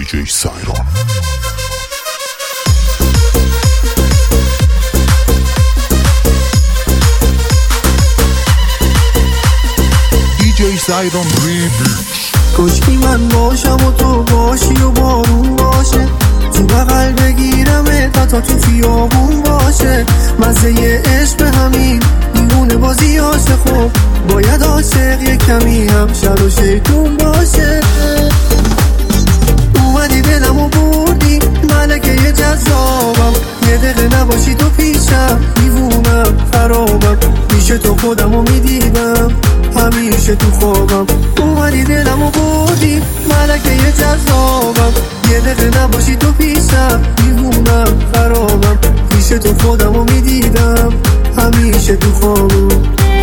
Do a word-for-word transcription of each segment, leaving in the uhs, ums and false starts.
جی سایران. دی جی سایران ریمیکس. کشکی من باشم و تو باشی و بارون باشه، تو بغل بگیرم تا تا تو خیابون باشه. مزه عشق همین دیوونه بازی هاشه، خب باید عاشق یه کمی هم شر و شیطون باشه. اومدی دلمو بردی ملکه یه جذابم، یه دقیقه نباشی تو پیشم دیوونم خرابم. پیش تو خودمو میدیدم همیشه تو خوابم. اومدی دلمو بردی ملکه یه جذابم، یه دقیقه نباشی تو پیشم دیوونم خرابم. پیش تو خودمو میدیدم همیشه تو خوابم.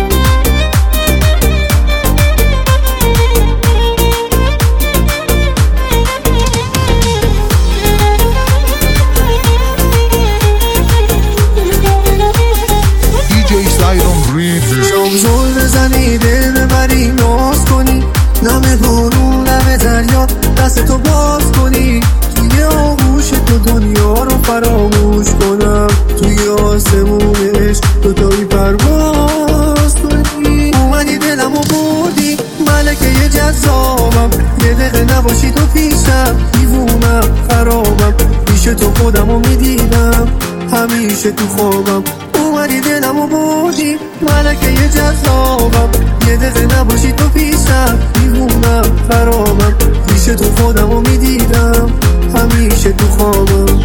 شام زل بزنی دل ببری ناز کنی، نم بارون نم دریا دست تو باز کنی. توی آغوش تو دنیا رو فراموش کنم، توی آسمون عشق تو تایی پرواز کنی. اومدی دلمو بردی ملکه یه جذابم، یه دقیقه نباشی تو پیشم دیوونم خرابم. پیش تو خودمو میدیدم همیشه تو خوابم. اومدی دلمو بردی ملکه یه جذابم، یه دقیقه نباشی تو پیشم دیوونم خرابم. پیش تو خودمو میدیدم همیشه تو خوابم.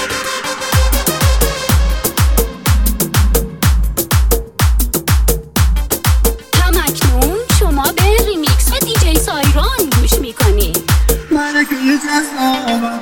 همکنون شما به ریمیکس دی جی سایران گوش میکنی. ملکه یه جذابم.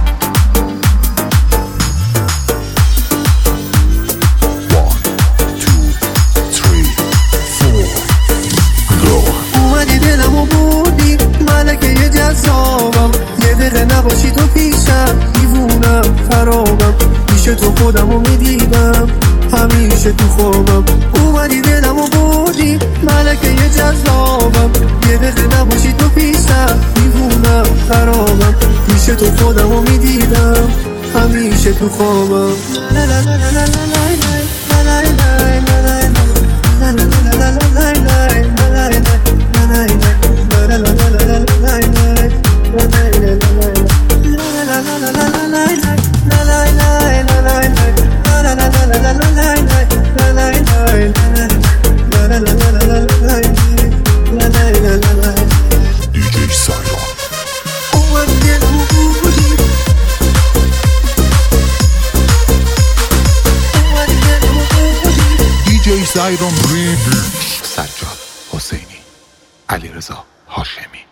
یه دقیقه نباشی تو پیشم دیوونم خرابم. پیش تو خودمو میدیدم همیشه تو خوابم. اومدی دلمو بردی ملکه یه جذابم، یه دقیقه نباشی تو پیشم دیوونم خرابم. پیش تو خودمو میدیدم همیشه تو خوابم. سایران ریمیکس. سجاد حسینی، علیرضا هاشمی.